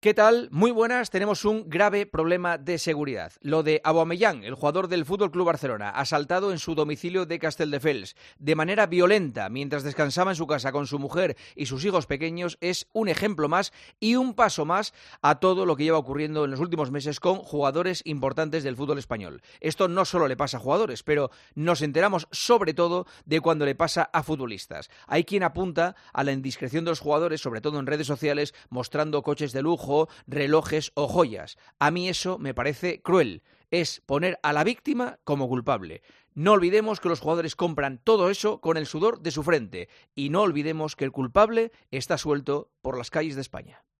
¿Qué tal? Muy buenas. Tenemos un grave problema de seguridad. Lo de Aubameyang, el jugador del Fútbol Club Barcelona, asaltado en su domicilio de Castelldefels de manera violenta mientras descansaba en su casa con su mujer y sus hijos pequeños, es un ejemplo más y un paso más a todo lo que lleva ocurriendo en los últimos meses con jugadores importantes del fútbol español. Esto no solo le pasa a jugadores, pero nos enteramos sobre todo de cuando le pasa a futbolistas. Hay quien apunta a la indiscreción de los jugadores, sobre todo en redes sociales, mostrando coches de lujo, relojes o joyas. A mí eso me parece cruel. Es poner a la víctima como culpable. No olvidemos que los jugadores compran todo eso con el sudor de su frente y no olvidemos que el culpable está suelto por las calles de España.